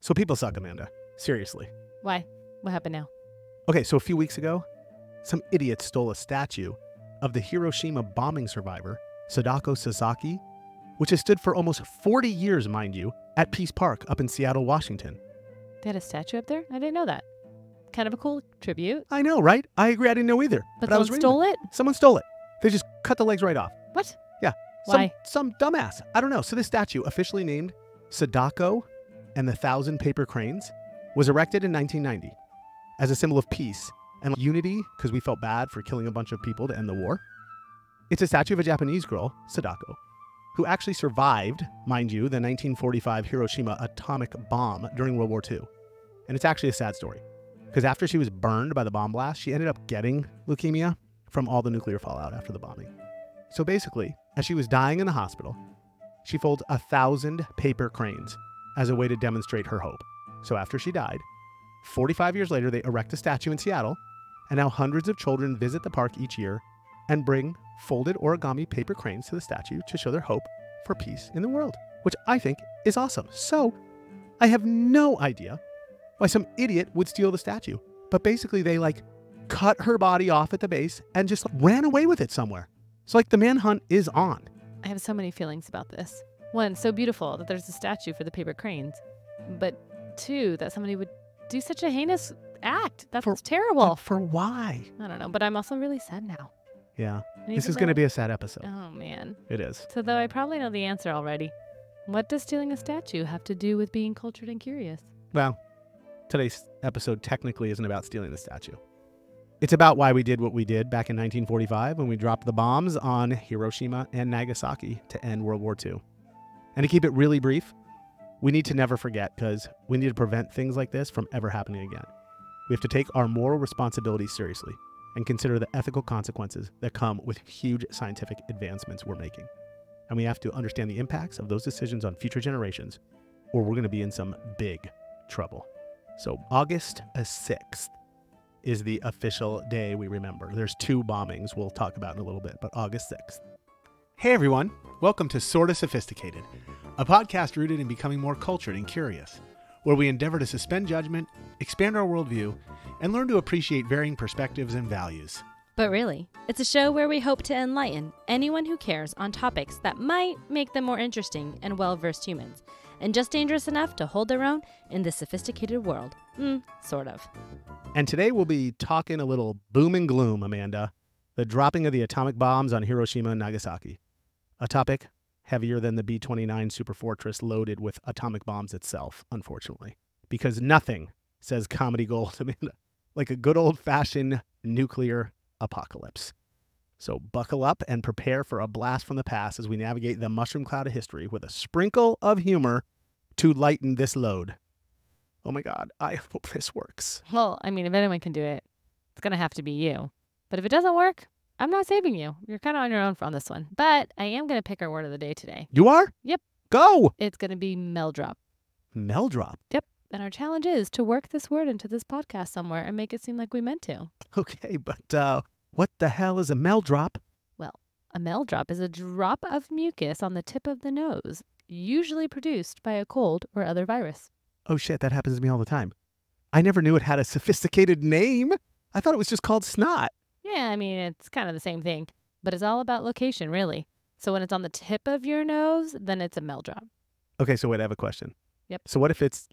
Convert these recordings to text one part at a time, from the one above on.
So people suck, Amanda. Seriously. Why? What happened now? Okay, so a few weeks ago, some idiot stole a statue of the Hiroshima bombing survivor, Sadako Sasaki, which has stood for almost 40 years, mind you, at Peace Park up in Seattle, Washington. They had a statue up there? I didn't know that. Kind of a cool tribute. I know, right? I agree. I didn't know either. But I someone was reading stole it? Someone stole it. They just cut the legs right off. What? Yeah. Why? Some dumbass. I don't know. So this statue, officially named Sadako and the 1,000 Paper Cranes, was erected in 1990 as a symbol of peace and unity because we felt bad for killing a bunch of people to end the war. It's a statue of a Japanese girl, Sadako, who actually survived, mind you, the 1945 Hiroshima atomic bomb during World War II. And it's actually a sad story because after she was burned by the bomb blast, she ended up getting leukemia from all the nuclear fallout after the bombing. So basically, as she was dying in the hospital, she folds 1,000 paper cranes as a way to demonstrate her hope. So after she died, 45 years later, they erect a statue in Seattle, and now hundreds of children visit the park each year and bring folded origami paper cranes to the statue to show their hope for peace in the world, which I think is awesome. So I have no idea why some idiot would steal the statue, but basically they cut her body off at the base and just ran away with it somewhere. So the manhunt is on. I have so many feelings about this. One, so beautiful that there's a statue for the paper cranes. But two, that somebody would do such a heinous act. That's terrible. For why? I don't know, but I'm also really sad now. Yeah. And This even is going to though- be a sad episode. Oh, man. It is. So though I probably know the answer already, what does stealing a statue have to do with being cultured and curious? Well, today's episode technically isn't about stealing the statue. It's about why we did what we did back in 1945 when we dropped the bombs on Hiroshima and Nagasaki to end World War II. And to keep it really brief, we need to never forget because we need to prevent things like this from ever happening again. We have to take our moral responsibilities seriously and consider the ethical consequences that come with huge scientific advancements we're making. And we have to understand the impacts of those decisions on future generations, or we're going to be in some big trouble. So August 6th is the official day we remember. There's two bombings we'll talk about in a little bit, but August 6th. Hey everyone, welcome to Sorta Sophisticated, a podcast rooted in becoming more cultured and curious, where we endeavor to suspend judgment, expand our worldview, and learn to appreciate varying perspectives and values. But really, it's a show where we hope to enlighten anyone who cares on topics that might make them more interesting and well-versed humans, and just dangerous enough to hold their own in this sophisticated world. Sort of. And today we'll be talking a little boom and gloom, Amanda. The dropping of the atomic bombs on Hiroshima and Nagasaki. A topic heavier than the B-29 superfortress loaded with atomic bombs itself, unfortunately. Because nothing says comedy gold, Amanda, like a good old-fashioned nuclear apocalypse. So buckle up and prepare for a blast from the past as we navigate the mushroom cloud of history with a sprinkle of humor to lighten this load. Oh my God, I hope this works. Well, I mean, if anyone can do it, it's going to have to be you. But if it doesn't work, I'm not saving you. You're kind of on your own on this one. But I am going to pick our word of the day today. You are? Yep. Go! It's going to be meldrop. Meldrop. Yep. And our challenge is to work this word into this podcast somewhere and make it seem like we meant to. Okay, but what the hell is a meldrop? Well, a meldrop is a drop of mucus on the tip of the nose, usually produced by a cold or other virus. Oh shit, that happens to me all the time. I never knew it had a sophisticated name. I thought it was just called snot. Yeah, I mean, it's kind of the same thing, but it's all about location, really. So when it's on the tip of your nose, then it's a meldrop. Okay, so wait, I have a question. Yep. So what if it's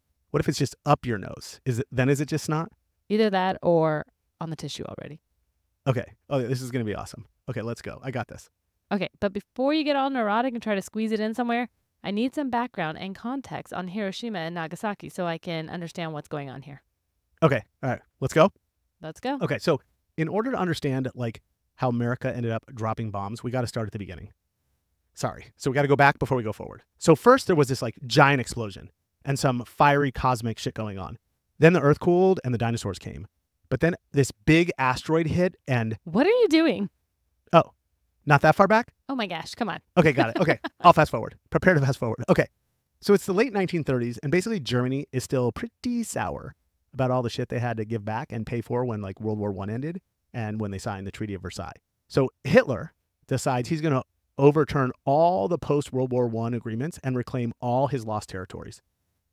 just up your nose? Is it just snot? Either that or on the tissue already. Okay. Oh, this is going to be awesome. Okay, let's go. I got this. Okay, but before you get all neurotic and try to squeeze it in somewhere, I need some background and context on Hiroshima and Nagasaki so I can understand what's going on here. Okay. All right. Let's go. Let's go. Okay. So in order to understand how America ended up dropping bombs, we got to start at the beginning. Sorry. So we got to go back before we go forward. So first there was this giant explosion and some fiery cosmic shit going on. Then the earth cooled and the dinosaurs came. But then this big asteroid hit and... What are you doing? Oh, not that far back? Oh my gosh, come on. Okay, got it. Okay, I'll fast forward. Prepare to fast forward. Okay, so it's the late 1930s, and basically Germany is still pretty sour about all the shit they had to give back and pay for when World War I ended and when they signed the Treaty of Versailles. So Hitler decides he's going to overturn all the post-World War I agreements and reclaim all his lost territories.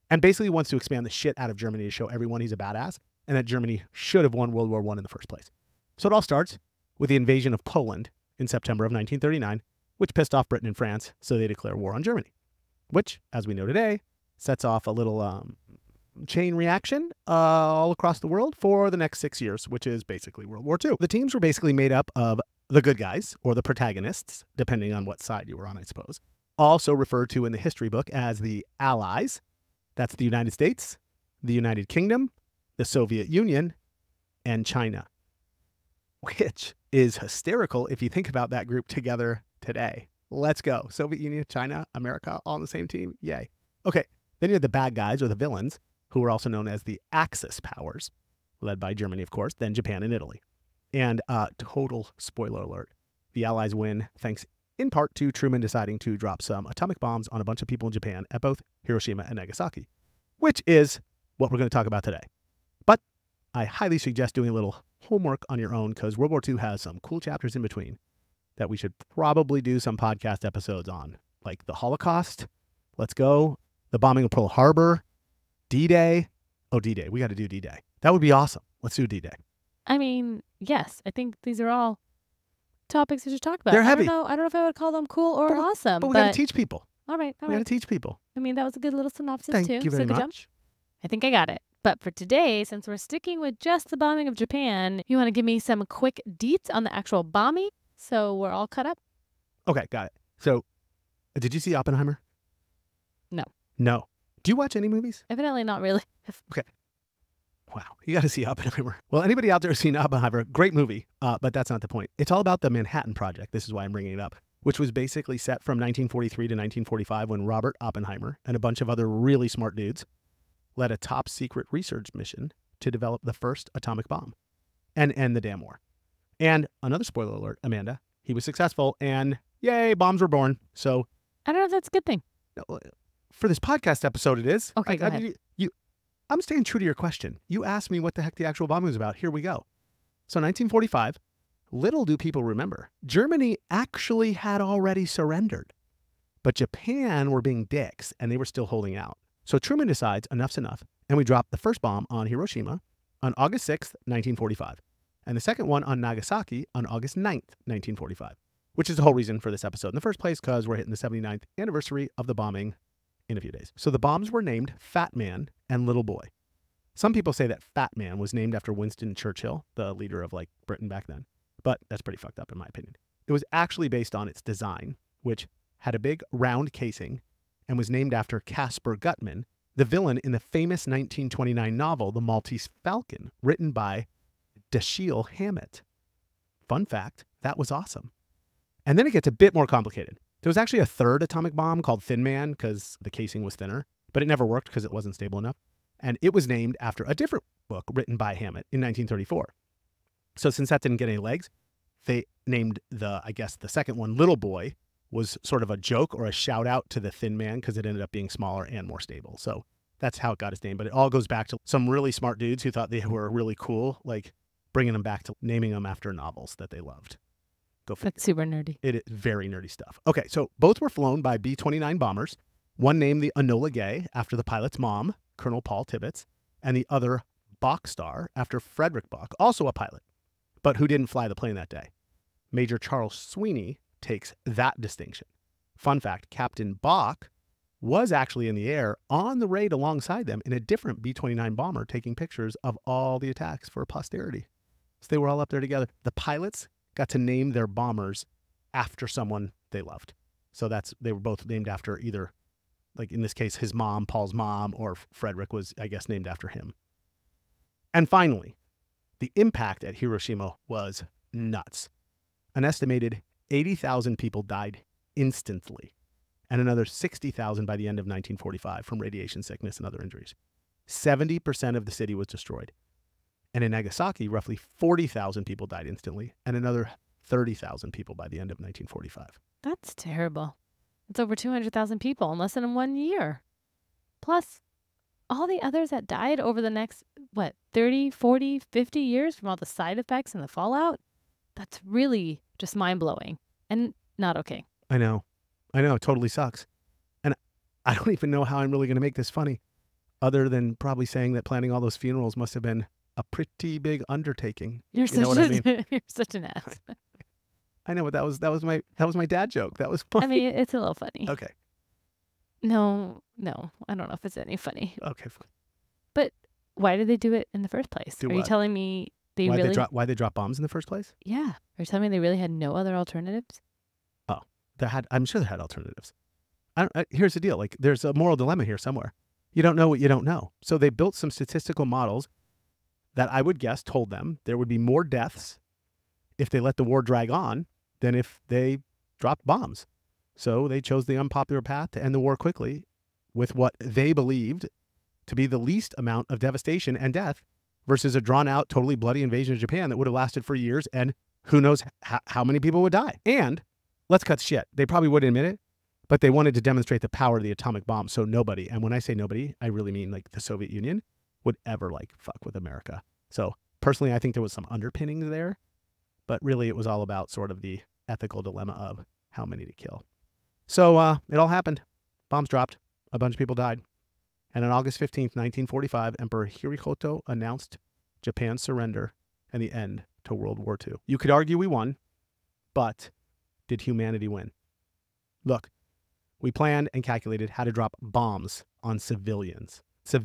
and basically wants to expand the shit out of Germany to show everyone he's a badass and that Germany should have won World War I in the first place. So it all starts with the invasion of Poland in September of 1939, which pissed off Britain and France, so they declare war on Germany, which, as we know today, sets off a little chain reaction all across the world for the next 6 years, which is basically World War II. The teams were basically made up of the good guys, or the protagonists, depending on what side you were on, I suppose, also referred to in the history book as the Allies. That's the United States, the United Kingdom, the Soviet Union, and China, which is hysterical if you think about that group together today. Let's go. Soviet Union, China, America, all on the same team. Yay. Okay. Then you have the bad guys, or the villains, who were also known as the Axis powers, led by Germany, of course, then Japan and Italy. And total spoiler alert, the Allies win thanks in part to Truman deciding to drop some atomic bombs on a bunch of people in Japan at both Hiroshima and Nagasaki, which is what we're going to talk about today. But I highly suggest doing a little homework on your own, because World War II has some cool chapters in between that we should probably do some podcast episodes on, like the Holocaust. Let's go. The bombing of Pearl Harbor, D-Day. Oh, D-Day. We got to do D-Day. That would be awesome. Let's do D-Day. I mean, yes, I think these are all topics we should talk about. They're heavy. I don't know if I would call them cool or awesome. But we got to teach people. All right. We got to teach people. I mean, that was a good little synopsis Thank too. you very So good job. much. I think I got it. But for today, since we're sticking with just the bombing of Japan, you want to give me some quick deets on the actual bombing so we're all caught up? Okay, got it. So, did you see Oppenheimer? No. No. Do you watch any movies? Evidently not really. Wow, you got to see Oppenheimer. Well, anybody out there who's seen Oppenheimer, great movie, but that's not the point. It's all about the Manhattan Project. This is why I'm bringing it up, which was basically set from 1943 to 1945 when Robert Oppenheimer and a bunch of other really smart dudes led a top secret research mission to develop the first atomic bomb and end the damn war. And another spoiler alert, Amanda, he was successful and yay, bombs were born. So I don't know if that's a good thing. for this podcast episode, it is. Okay, go ahead. I'm staying true to your question. You asked me what the heck the actual bombing was about. Here we go. So 1945, little do people remember, Germany actually had already surrendered. But Japan were being dicks and they were still holding out. So Truman decides enough's enough, and we drop the first bomb on Hiroshima on August 6th, 1945, and the second one on Nagasaki on August 9th, 1945, which is the whole reason for this episode in the first place, because we're hitting the 79th anniversary of the bombing in a few days. So the bombs were named Fat Man and Little Boy. Some people say that Fat Man was named after Winston Churchill, the leader of Britain back then, but that's pretty fucked up in my opinion. It was actually based on its design, which had a big round casing and was named after Caspar Gutman, the villain in the famous 1929 novel, The Maltese Falcon, written by Dashiell Hammett. Fun fact, that was awesome. And then it gets a bit more complicated. There was actually a third atomic bomb called Thin Man because the casing was thinner, but it never worked because it wasn't stable enough. And it was named after a different book written by Hammett in 1934. So since that didn't get any legs, they named the second one, Little Boy, was sort of a joke or a shout out to the Thin Man because it ended up being smaller and more stable. So that's how it got its name. But it all goes back to some really smart dudes who thought they were really cool, bringing them back to naming them after novels that they loved. Go figure. That's super nerdy. It is very nerdy stuff. Okay, so both were flown by B-29 bombers. One named the Enola Gay after the pilot's mom, Colonel Paul Tibbets, and the other Bok Star after Frederick Bok, also a pilot, but who didn't fly the plane that day. Major Charles Sweeney takes that distinction. Fun fact, Captain Bok was actually in the air on the raid alongside them in a different B-29 bomber taking pictures of all the attacks for posterity. So they were all up there together. The pilots got to name their bombers after someone they loved. So they were both named after either, in this case, his mom, Paul's mom, or Frederick was, I guess, named after him. And finally, the impact at Hiroshima was nuts. An estimated 80,000 people died instantly, and another 60,000 by the end of 1945 from radiation sickness and other injuries. 70% of the city was destroyed. And in Nagasaki, roughly 40,000 people died instantly, and another 30,000 people by the end of 1945. That's terrible. It's over 200,000 people in less than 1 year. Plus, all the others that died over the next, 30, 40, 50 years from all the side effects and the fallout? That's really just mind-blowing and not okay. I know. It totally sucks. And I don't even know how I'm really going to make this funny. other than probably saying that planning all those funerals must have been a pretty big undertaking. You're You know what I mean? you're such an ass. I know, but that was my dad joke. That was funny. I mean, it's a little funny. Okay. No, I don't know if it's any funny. Okay. Fine. But why did they do it in the first place? Do Are you what? telling me Why they drop bombs in the first place? Yeah. Are you telling me they really had no other alternatives? I'm sure they had alternatives. Here's the deal. Like, there's a moral dilemma here somewhere. You don't know what you don't know. So they built some statistical models that I would guess told them there would be more deaths if they let the war drag on than if they dropped bombs. So they chose the unpopular path to end the war quickly with what they believed to be the least amount of devastation and death versus a drawn-out, totally bloody invasion of Japan that would have lasted for years, and who knows how many people would die. And let's cut shit. They probably wouldn't admit it, but they wanted to demonstrate the power of the atomic bomb. So nobody, and when I say nobody, I really mean like the Soviet Union, would ever like fuck with America. So personally, I think there was some underpinnings there, but really it was all about sort of the ethical dilemma of how many to kill. So it all happened. Bombs dropped. A bunch of people died. And on August 15th, 1945, Emperor Hirohito announced Japan's surrender and the end to World War II. You could argue we won, but did humanity win? Look, we planned and calculated how to drop bombs on civilians.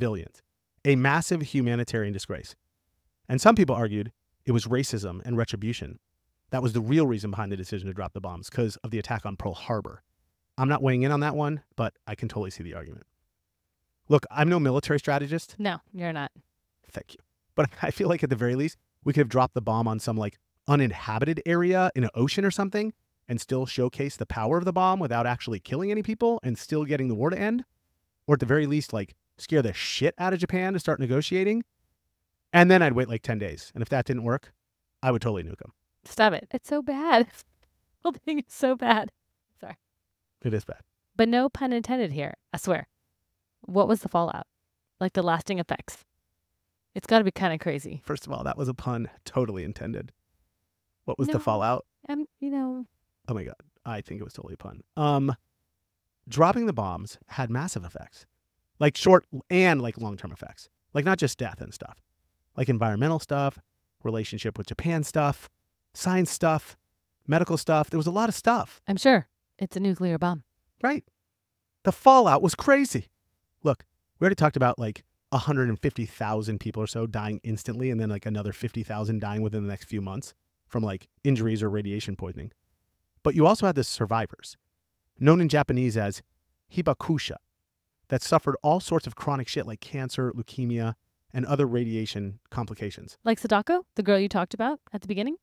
A massive humanitarian disgrace. And some people argued it was racism and retribution. That was the real reason behind the decision to drop the bombs, because of the attack on Pearl Harbor. I'm not weighing in on that one, but I can totally see the argument. Look, I'm no military strategist. No, you're not. Thank you. But I feel like at the very least, we could have dropped the bomb on some like uninhabited area in an ocean or something and still showcase the power of the bomb without actually killing any people and still getting the war to end. Or at the very least, like scare the shit out of Japan to start negotiating. And then I'd wait like 10 days. And if that didn't work, I would totally nuke them. Stop it. It's so bad. The whole thing is so bad. Sorry. It is bad. But no pun intended here. I swear. What was the fallout? Like the lasting effects? It's got to be kind of crazy. First of all, that was a pun totally intended. What was the No. fallout? You know, Oh my God. I think it was totally a pun. Dropping the bombs had massive effects, like short and like long-term effects, like not just death and stuff, like environmental stuff, relationship with Japan stuff, science stuff, medical stuff. There was a lot of stuff, I'm sure it's a nuclear bomb. right? The fallout was crazy. Look, we already talked about like 150,000 people or so dying instantly and then like another 50,000 dying within the next few months from like injuries or radiation poisoning. But you also had the survivors, known in Japanese as hibakusha, that suffered all sorts of chronic shit like cancer, leukemia, and other radiation complications. Like Sadako, the girl you talked about at the beginning?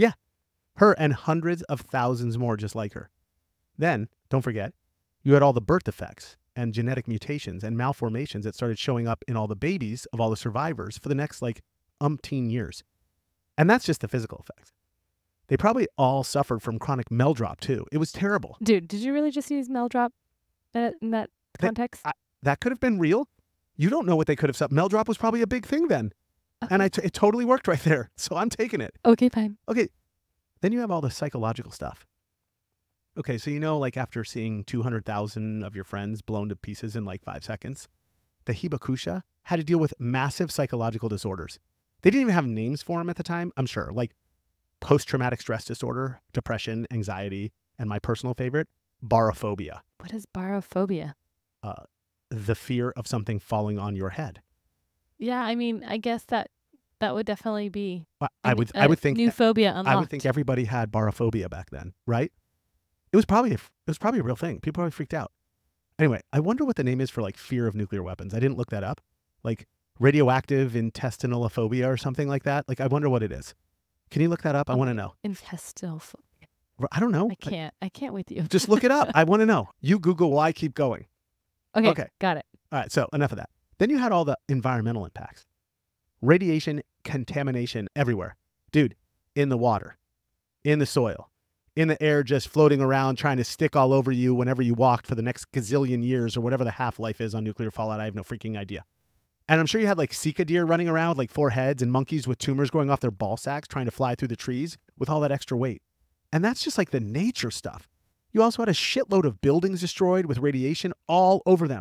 Her and hundreds of thousands more just like her. Then, don't forget, you had all the birth defects and genetic mutations and malformations that started showing up in all the babies of all the survivors for the next like umpteen years. And that's just the physical effects. They probably all suffered from chronic meldrop too. It was terrible. Dude, did you really just use meldrop in that context? That could have been real. You don't know what they could have suffered. Meldrop was probably a big thing then. And it totally worked right there. So I'm taking it. Okay, fine. Okay. Then you have all the psychological stuff. Okay, so like after seeing 200,000 of your friends blown to pieces in like 5 seconds, the hibakusha had to deal with massive psychological disorders. They didn't even have names for them at the time, I'm sure, like post-traumatic stress disorder, depression, anxiety, and my personal favorite, barophobia, What is barophobia? the fear of something falling on your head. Yeah, I mean, I guess that would definitely be I would think new phobia unlocked. I would think everybody had barophobia back then, right? It was probably a real thing. People probably freaked out. Anyway, I wonder what the name is for like fear of nuclear weapons. I didn't look that up. Like radioactive intestinal phobia or something like that. Like I wonder what it is. Can you look that up? I want to know. Intestinal phobia. I don't know. I can't with you. Just look it up. I want to know. You Google while I keep going. Okay, got it. All right, so enough of that. Then you had all the environmental impacts. Radiation, contamination everywhere. Dude, in the water, in the soil, in the air just floating around trying to stick all over you whenever you walked for the next gazillion years or whatever the half-life is on nuclear fallout. I have no freaking idea. And I'm sure you had like Sika deer running around with like 4 heads and monkeys with tumors going off their ball sacks trying to fly through the trees with all that extra weight. And that's just like the nature stuff. You also had a shitload of buildings destroyed with radiation all over them.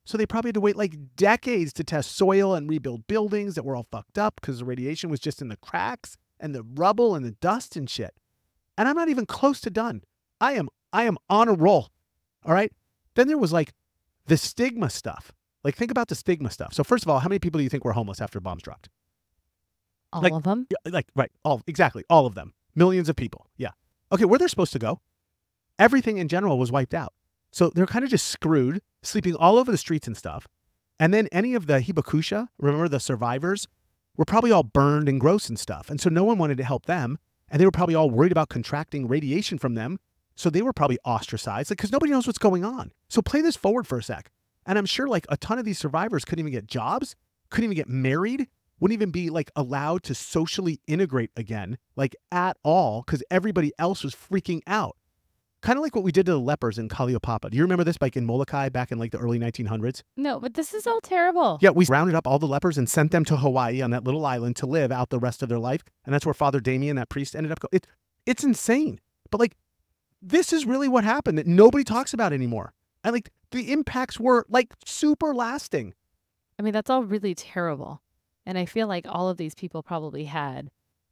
So they probably had to wait like decades to test soil and rebuild buildings that were all fucked up because the radiation was just in the cracks and the rubble and the dust and shit. And I'm not even close to done. I am on a roll. All right. Then there was like the stigma stuff. Like, think about the stigma stuff. So first of all, how many people do you think were homeless after bombs dropped? All of them. Yeah, like, right. Exactly. All of them. Millions of people. Yeah. Okay. Where they're supposed to go? Everything in general was wiped out. So they're kind of just screwed, sleeping all over the streets and stuff. And then any of the hibakusha, remember the survivors, were probably all burned and gross and stuff. And so no one wanted to help them. And they were probably all worried about contracting radiation from them. So they were probably ostracized because nobody knows what's going on. So play this forward for a sec. And I'm sure like a ton of these survivors couldn't even get jobs, couldn't even get married, wouldn't even be like allowed to socially integrate again, like at all, because everybody else was freaking out. Kind of like what we did to the lepers in Kaliopapa. Do you remember this, like in Molokai back in like the early 1900s? No, but this is all terrible. Yeah, we rounded up all the lepers and sent them to Hawaii on that little island to live out the rest of their life. And that's where Father Damien, that priest, ended up going. It's insane. But like, this is really what happened that nobody talks about anymore. And like, the impacts were like super lasting. I mean, that's all really terrible. And I feel like all of these people probably had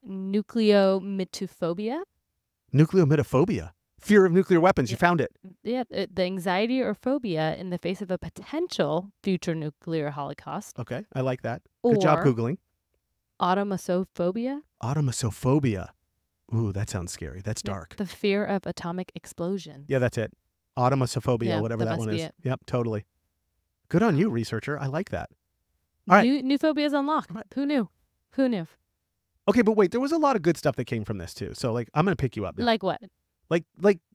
nucleomytophobia. Nucleomytophobia. Fear of nuclear weapons. You found it. Yeah, the anxiety or phobia in the face of a potential future nuclear holocaust. Okay, I like that. Good job Or Googling. automasophobia. Automasophobia. Ooh, that sounds scary. That's dark. The fear of atomic explosion. Yeah, that's it. Automasophobia, Yeah, whatever that that must one be is. it. Yep, totally. Good on you, researcher. I like that. All right. New phobias unlocked. Who knew? Who knew? Okay, but wait, there was a lot of good stuff that came from this too. So like, I'm gonna pick you up now. Like what? Like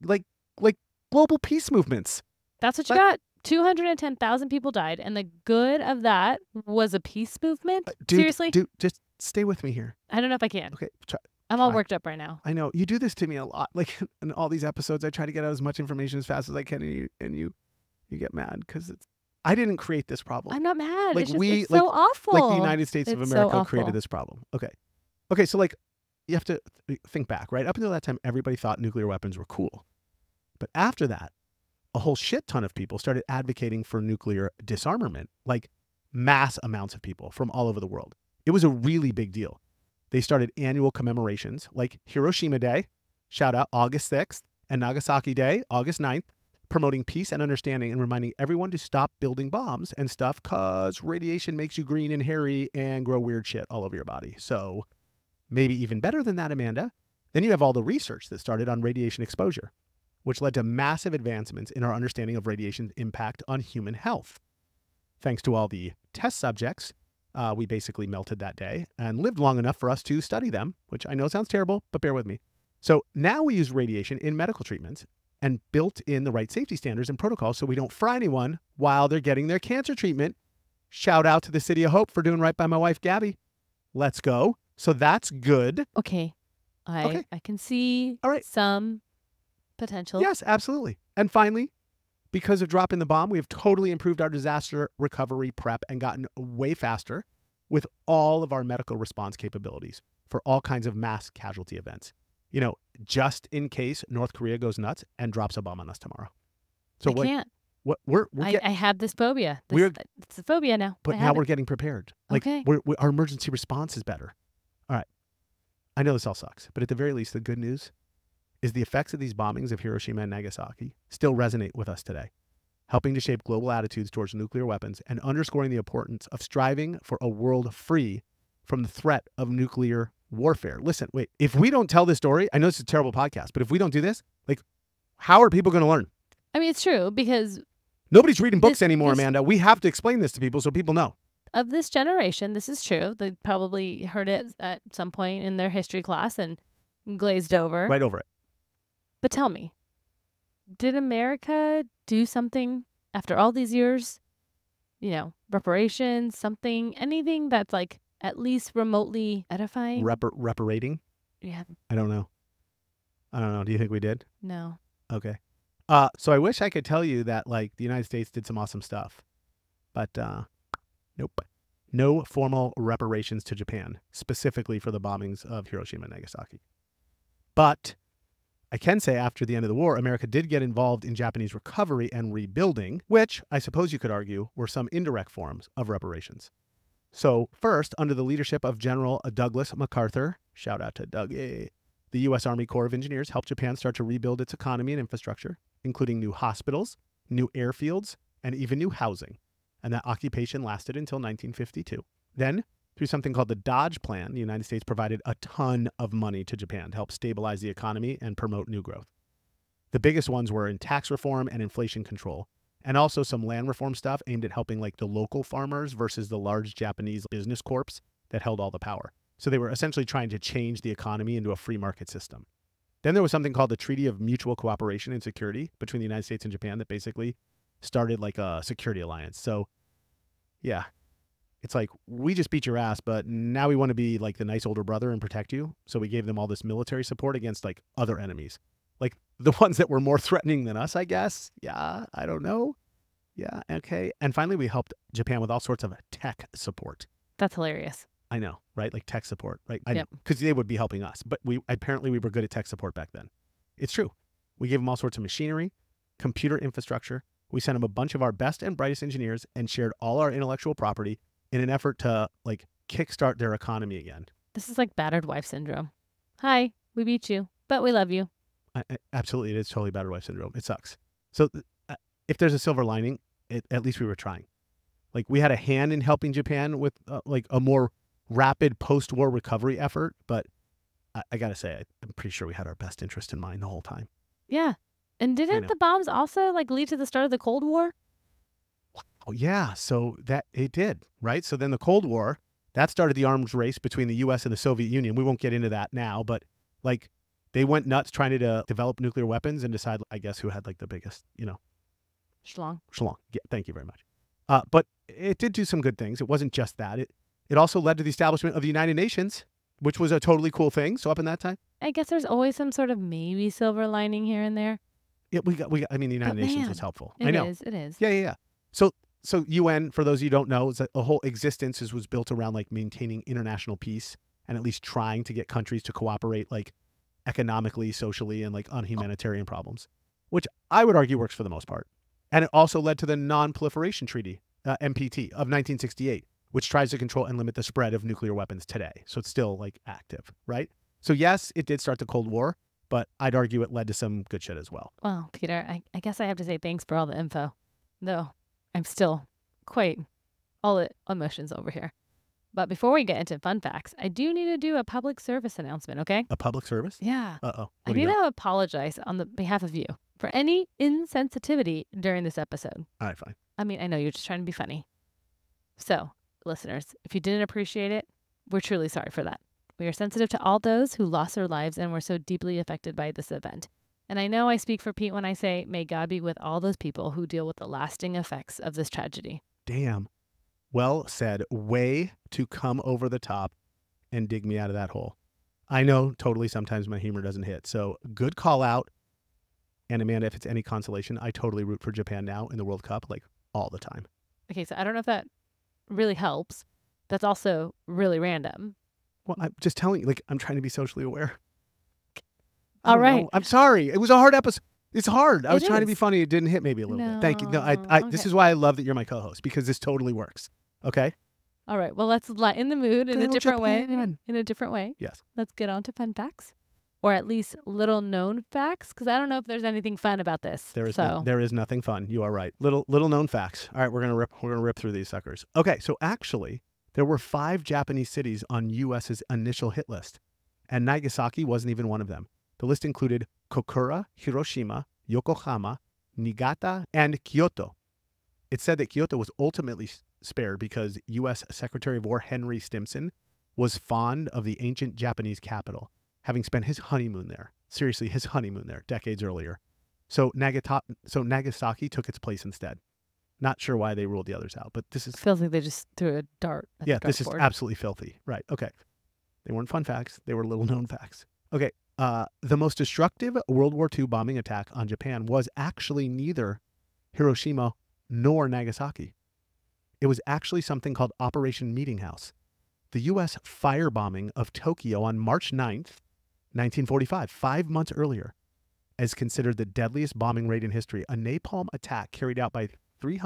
global peace movements. That's what you got. 210,000 people died, and the good of that was a peace movement? Seriously? Dude, just stay with me here. I don't know if I can. Okay, I'm all try. worked up right now. I know you do this to me a lot. Like in all these episodes, I try to get out as much information as fast as I can, and you get mad because I didn't create this problem. I'm not mad. Like It's just, we- it's so awful. Like the United States of It's so America awful. created this problem. Okay. So like, you have to think back, right? Up until that time, everybody thought nuclear weapons were cool, but after that, a whole shit ton of people started advocating for nuclear disarmament, like mass amounts of people from all over the world. It was a really big deal. They started annual commemorations like Hiroshima Day, shout out August 6th, and Nagasaki Day, August 9th, promoting peace and understanding and reminding everyone to stop building bombs and stuff because radiation makes you green and hairy and grow weird shit all over your body. So maybe even better than that, Amanda, then you have all the research that started on radiation exposure, which led to massive advancements in our understanding of radiation's impact on human health. Thanks to all the test subjects, we basically melted that day and lived long enough for us to study them, which I know sounds terrible, but bear with me. So now we use radiation in medical treatments and built in the right safety standards and protocols so we don't fry anyone while they're getting their cancer treatment. Shout out to the City of Hope for doing right by my wife, Gabby. Let's go. So that's good. Okay. I can see All right. some potential. Yes, absolutely. And finally, because of dropping the bomb, we have totally improved our disaster recovery prep and gotten way faster with all of our medical response capabilities for all kinds of mass casualty events. You know, just in case North Korea goes nuts and drops a bomb on us tomorrow. So I can't. I I have this phobia. We're- It's a phobia now. But I now have we're it. getting prepared. Like Okay. our emergency response is better. All right. I know this all sucks, but at the very least, the good news is the effects of these bombings of Hiroshima and Nagasaki still resonate with us today, helping to shape global attitudes towards nuclear weapons and underscoring the importance of striving for a world free from the threat of nuclear warfare. Listen, wait, if we don't tell this story, I know it's a terrible podcast, but if we don't do this, like, how are people going to learn? I mean, it's true because Nobody's reading books This- anymore, this- Amanda. We have to explain this to people so people know. of this generation, this is true. They probably heard it at some point in their history class and glazed over. Right over it. But tell me, did America do something after all these years? You know, reparations, anything that's like at least remotely edifying? Reparating? Yeah, I don't know. Do you think we did? no. Okay. So I wish I could tell you that like the United States did some awesome stuff, but nope. No formal reparations to Japan, specifically for the bombings of Hiroshima and Nagasaki. But I can say after the end of the war, America did get involved in Japanese recovery and rebuilding, which I suppose you could argue were some indirect forms of reparations. So first, under the leadership of General Douglas MacArthur, shout out to Dougie, the U.S. Army Corps of Engineers helped Japan start to rebuild its economy and infrastructure, including new hospitals, new airfields, and even new housing. And that occupation lasted until 1952. Then, through something called the Dodge Plan, the United States provided a ton of money to Japan to help stabilize the economy and promote new growth. The biggest ones were in tax reform and inflation control, and also some land reform stuff aimed at helping like the local farmers versus the large Japanese business corps that held all the power. So they were essentially trying to change the economy into a free market system. Then there was something called the Treaty of Mutual Cooperation and Security between the United States and Japan that basically started like a security alliance. So yeah, it's like, we just beat your ass, but now we want to be like the nice older brother and protect you. So we gave them all this military support against like other enemies, like the ones that were more threatening than us, I guess. Yeah, I don't know. Yeah, okay. And finally, we helped Japan with all sorts of tech support. That's hilarious. I know, right? Like tech support, right? Yep. Because they would be helping us. But we were good at tech support back then. It's true. We gave them all sorts of machinery, computer infrastructure. We sent them a bunch of our best and brightest engineers and shared all our intellectual property in an effort to like kickstart their economy again. This is like battered wife syndrome. Hi, we beat you, but we love you. Absolutely, it is totally battered wife syndrome. It sucks. So if there's a silver lining, at least we were trying. Like we had a hand in helping Japan with like a more rapid post-war recovery effort, but I gotta say, I'm pretty sure we had our best interest in mind the whole time. Yeah. And didn't the bombs also like lead to the start of the Cold War? Oh yeah, so that it did, right? So then the Cold War, that started the arms race between the U.S. and the Soviet Union. We won't get into that now, but like they went nuts trying to develop nuclear weapons and decide, I guess, who had like the biggest, Schlong. Yeah, thank you very much. But it did do some good things. It wasn't just that. It also led to the establishment of the United Nations, which was a totally cool thing. So up in that time, I guess there's always some sort of maybe silver lining here and there. yeah, I mean, the United Nations was helpful. I know. It is. Yeah. So UN, for those of you who don't know, is that the whole existence was built around like maintaining international peace and at least trying to get countries to cooperate like economically, socially, and like on humanitarian problems, which I would argue works for the most part. And it also led to the Non-Proliferation Treaty, NPT, of 1968, which tries to control and limit the spread of nuclear weapons today. So it's still like active, right? So yes, it did start the Cold War, but I'd argue it led to some good shit as well. Well, Peter, I guess I have to say thanks for all the info. Though I'm still quite all emotions over here. But before we get into fun facts, I do need to do a public service announcement, okay? A public service? Yeah. Uh-oh. I need to apologize on the behalf of you for any insensitivity during this episode. All right, fine. I mean, I know you're just trying to be funny. So, listeners, if you didn't appreciate it, we're truly sorry for that. We are sensitive to all those who lost their lives and were so deeply affected by this event. And I know I speak for Pete when I say, may God be with all those people who deal with the lasting effects of this tragedy. Damn. Well said. Way to come over the top and dig me out of that hole. I know totally sometimes my humor doesn't hit. So good call out. And Amanda, if it's any consolation, I totally root for Japan now in the World Cup, like all the time. Okay, so I don't know if that really helps. That's also really random. Well, I'm just telling you, like, I'm trying to be socially aware. All right. I'm sorry. It was a hard episode. It's hard. I was trying to be is. funny. It didn't hit maybe a little bit. Thank you. No, Okay. This is why I love that you're my co-host, because this totally works. Okay? All right. Well, let's lighten the mood in a Go different way. Japan. In a different way. Yes. Let's get on to fun facts. Or at least little known facts, because I don't know if there's anything fun about this. There is nothing fun. You are right. Little known facts. All right, we're gonna rip through these suckers. Okay, so actually, there were 5 Japanese cities on U.S.'s initial hit list, and Nagasaki wasn't even one of them. The list included Kokura, Hiroshima, Yokohama, Niigata, and Kyoto. It said that Kyoto was ultimately spared because U.S. Secretary of War Henry Stimson was fond of the ancient Japanese capital, having spent his honeymoon there. Seriously, his honeymoon there decades earlier. So Nagasaki took its place instead. Not sure why they ruled the others out, but this is... Feels like they just threw a dart at the this is dartboard. absolutely filthy. Right, okay. They weren't fun facts. They were little known facts. Okay, the most destructive World War II bombing attack on Japan was actually neither Hiroshima nor Nagasaki. It was actually something called Operation Meeting House. The U.S. firebombing of Tokyo on March 9th, 1945, 5 months earlier, is considered the deadliest bombing raid in history. A napalm attack carried out by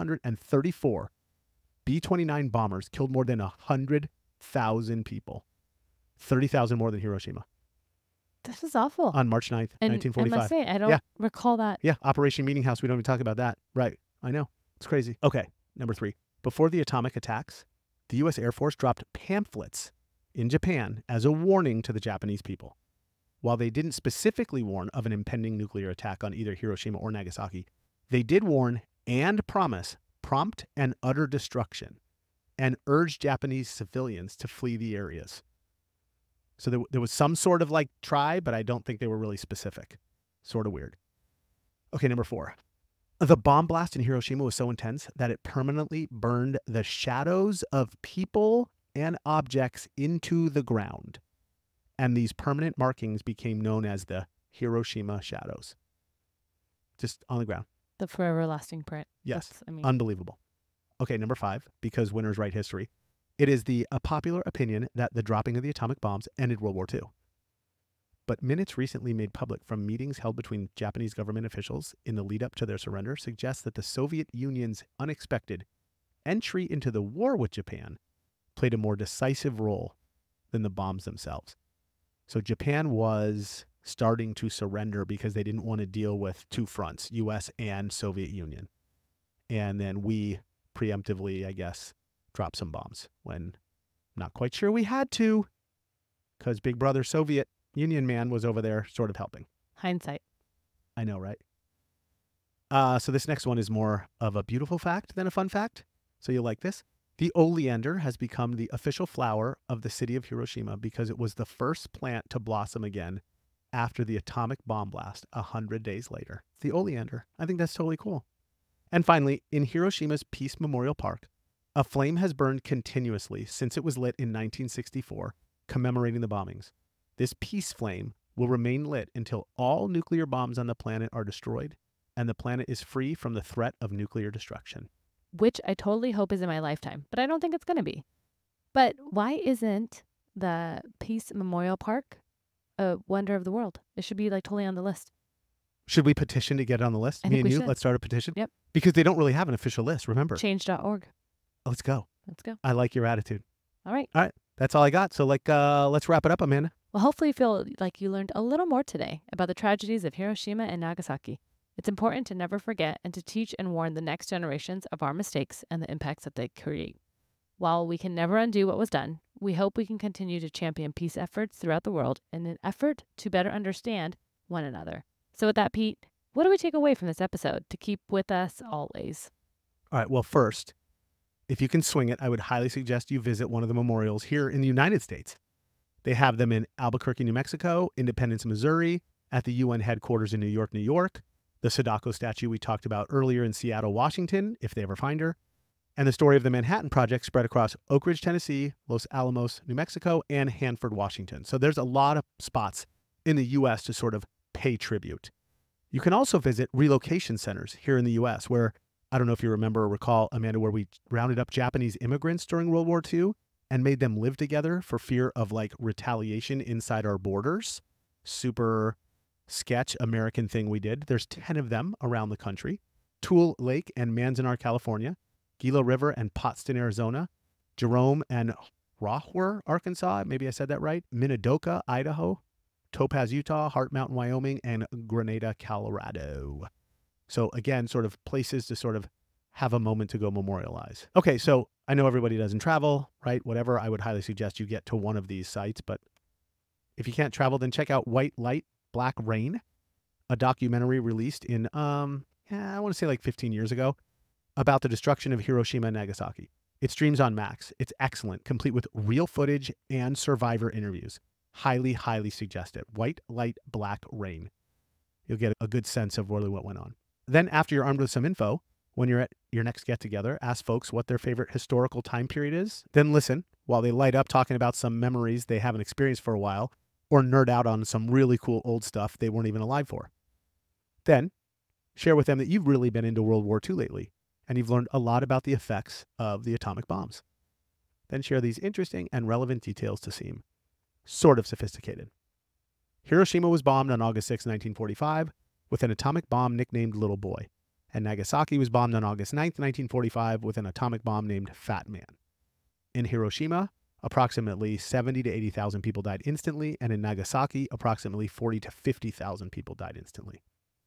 334 B-29 bombers killed more than 100,000 people. 30,000 more than Hiroshima. This is awful. On March 9th, And 1945. I must say, I don't recall that. Yeah, Operation Meeting House. We don't even talk about that. Right. I know. It's crazy. Okay, number 3. Before the atomic attacks, the U.S. Air Force dropped pamphlets in Japan as a warning to the Japanese people. While they didn't specifically warn of an impending nuclear attack on either Hiroshima or Nagasaki, they did warn and promise prompt and utter destruction and urge Japanese civilians to flee the areas. So there was some sort of like try, but I don't think they were really specific. Sort of weird. Okay, number 4. The bomb blast in Hiroshima was so intense that it permanently burned the shadows of people and objects into the ground. And these permanent markings became known as the Hiroshima shadows. Just on the ground. The forever lasting print. Yes. That's, Unbelievable. Okay, number 5, because winners write history. It is the popular opinion that the dropping of the atomic bombs ended World War II. But minutes recently made public from meetings held between Japanese government officials in the lead up to their surrender suggest that the Soviet Union's unexpected entry into the war with Japan played a more decisive role than the bombs themselves. So Japan was starting to surrender because they didn't want to deal with two fronts, U.S. and Soviet Union. And then we preemptively, I guess, dropped some bombs when I'm not quite sure we had to, because Big Brother Soviet Union man was over there sort of helping. Hindsight. I know, right? So this next one is more of a beautiful fact than a fun fact. So you'll like this. The oleander has become the official flower of the city of Hiroshima because it was the first plant to blossom again after the atomic bomb blast 100 days later. The oleander. I think that's totally cool. And finally, in Hiroshima's Peace Memorial Park, a flame has burned continuously since it was lit in 1964, commemorating the bombings. This peace flame will remain lit until all nuclear bombs on the planet are destroyed and the planet is free from the threat of nuclear destruction. Which I totally hope is in my lifetime, but I don't think it's going to be. But why isn't the Peace Memorial Park a wonder of the world? It should be like totally on the list. Should we petition to get it on the list? I Me think and we you, should. let's start a petition? Yep. Because they don't really have an official list, remember? Change.org. Let's go. Let's go. I like your attitude. All right. That's all I got. So let's wrap it up, Amanda. Well, hopefully you feel like you learned a little more today about the tragedies of Hiroshima and Nagasaki. It's important to never forget and to teach and warn the next generations of our mistakes and the impacts that they create. While we can never undo what was done, we hope we can continue to champion peace efforts throughout the world in an effort to better understand one another. So with that, Pete, what do we take away from this episode to keep with us always? All right. Well, first, if you can swing it, I would highly suggest you visit one of the memorials here in the United States. They have them in Albuquerque, New Mexico, Independence, Missouri, at the UN headquarters in New York, New York, the Sadako statue we talked about earlier in Seattle, Washington, if they ever find her, and the story of the Manhattan Project spread across Oak Ridge, Tennessee, Los Alamos, New Mexico, and Hanford, Washington. So there's a lot of spots in the U.S. to sort of pay tribute. You can also visit relocation centers here in the U.S. where, I don't know if you remember or recall, Amanda, where we rounded up Japanese immigrants during World War II and made them live together for fear of like retaliation inside our borders. Super sketch American thing we did. There's 10 of them around the country. Tule Lake and Manzanar, California. Gila River and Pottston, Arizona. Jerome and Rohwer, Arkansas. Maybe I said that right. Minidoka, Idaho. Topaz, Utah. Heart Mountain, Wyoming. And Grenada, Colorado. So again, sort of places to sort of have a moment to go memorialize. Okay, so I know everybody doesn't travel, right? Whatever, I would highly suggest you get to one of these sites. But if you can't travel, then check out White Light, Black Rain, a documentary released in, I want to say like 15 years ago, about the destruction of Hiroshima and Nagasaki. It streams on Max. It's excellent, complete with real footage and survivor interviews. Highly, highly suggest it. White Light, Black Rain. You'll get a good sense of really what went on. Then after you're armed with some info, when you're at your next get-together, ask folks what their favorite historical time period is. Then listen while they light up talking about some memories they haven't experienced for a while, or nerd out on some really cool old stuff they weren't even alive for. Then share with them that you've really been into World War II lately, and you've learned a lot about the effects of the atomic bombs. Then share these interesting and relevant details to seem sort of sophisticated. Hiroshima was bombed on August 6, 1945. with an atomic bomb nicknamed Little Boy, and Nagasaki was bombed on August 9th, 1945, with an atomic bomb named Fat Man. In Hiroshima, approximately 70 to 80,000 people died instantly, and in Nagasaki, approximately 40 to 50,000 people died instantly.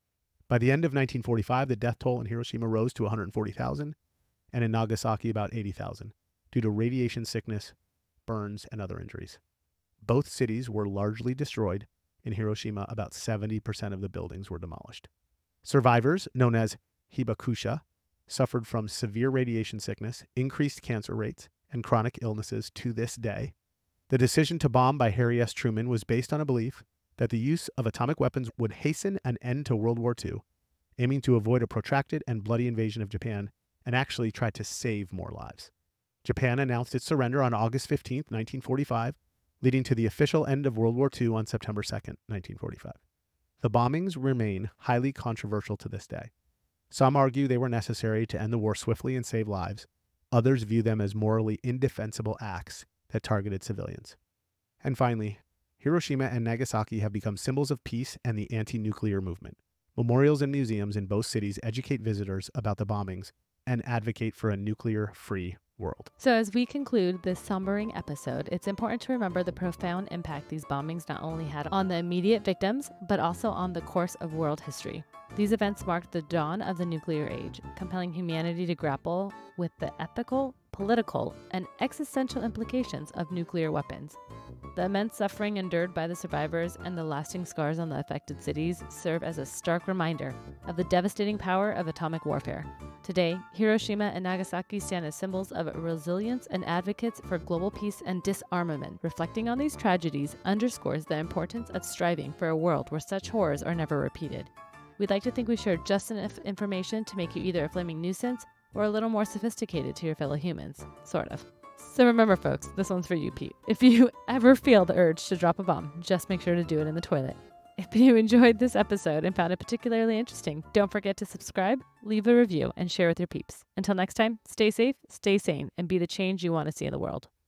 By the end of 1945, the death toll in Hiroshima rose to 140,000, and in Nagasaki about 80,000, due to radiation sickness, burns, and other injuries. Both cities were largely destroyed. In Hiroshima, about 70% of the buildings were demolished. Survivors, known as hibakusha, suffered from severe radiation sickness, increased cancer rates, and chronic illnesses to this day. The decision to bomb by Harry S. Truman was based on a belief that the use of atomic weapons would hasten an end to World War II, aiming to avoid a protracted and bloody invasion of Japan, and actually try to save more lives. Japan announced its surrender on August 15, 1945, leading to the official end of World War II on September 2, 1945. The bombings remain highly controversial to this day. Some argue they were necessary to end the war swiftly and save lives. Others view them as morally indefensible acts that targeted civilians. And finally, Hiroshima and Nagasaki have become symbols of peace and the anti-nuclear movement. Memorials and museums in both cities educate visitors about the bombings and advocate for a nuclear-free world. So as we conclude this sombering episode, it's important to remember the profound impact these bombings not only had on the immediate victims, but also on the course of world history. These events marked the dawn of the nuclear age, compelling humanity to grapple with the ethical, political, and existential implications of nuclear weapons. The immense suffering endured by the survivors and the lasting scars on the affected cities serve as a stark reminder of the devastating power of atomic warfare. Today, Hiroshima and Nagasaki stand as symbols of resilience and advocates for global peace and disarmament. Reflecting on these tragedies underscores the importance of striving for a world where such horrors are never repeated. We'd like to think we shared just enough information to make you either a flaming nuisance or a little more sophisticated to your fellow humans. Sort of. So remember, folks, this one's for you, Pete. If you ever feel the urge to drop a bomb, just make sure to do it in the toilet. If you enjoyed this episode and found it particularly interesting, don't forget to subscribe, leave a review, and share with your peeps. Until next time, stay safe, stay sane, and be the change you want to see in the world.